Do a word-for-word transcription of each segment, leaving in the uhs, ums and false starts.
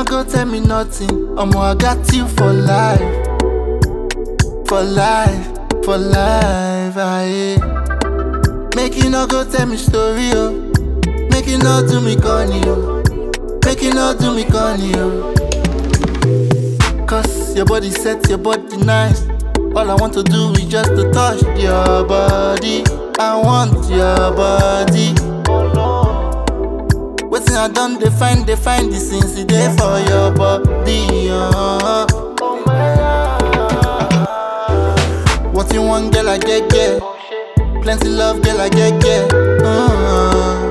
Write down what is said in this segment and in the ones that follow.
no go tell me nothing. Omo, I got you for life. For life, for life, aye. Make you no go tell me story, oh. Make you no do me corny, oh. Make you no do me corny, oh. Cause your body set, your body nice. All I want to do is just to touch your body. I want your body. Waiting I done, they find, they find the sins there for your body. Uh. What you want, girl, I get, get. Plenty love, girl, I get, get. Uh,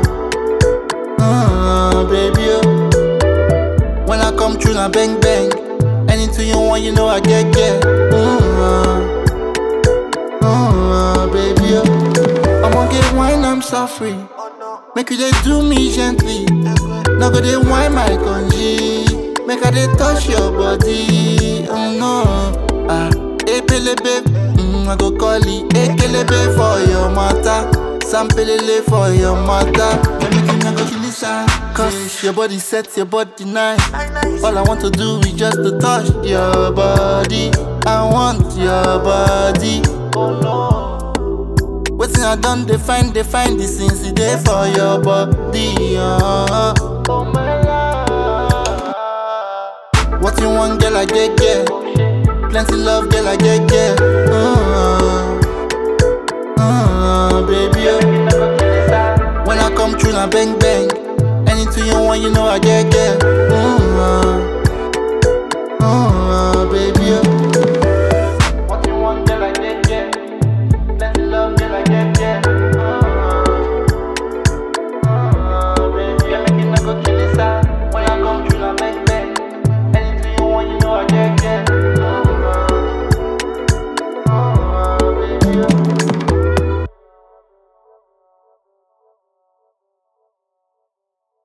uh, baby, oh. When I come through, now bang, bang. Anything you want, you know I get, get. Uh, uh, baby, oh. I'ma get wine, I'm so free. Make you they do me gently. Now go they wine my congee. Make I they touch your body. Oh no, ah, epelebe. Mm, I go call it ekelebe for your mata. Sampelele for your mata. Let me give you go kill it. Cause your body set, your body nice. All I want to do is just to touch your body. I want your body. Oh no. Waiting I done, they find, they find the sins there for your body. Uh. What you want, girl, I get, get. Plenty love, girl, I get, get. Uh, uh, baby, oh. When I come through, now bang, bang. Anything you want, you know I get, get. Uh, uh, baby, oh.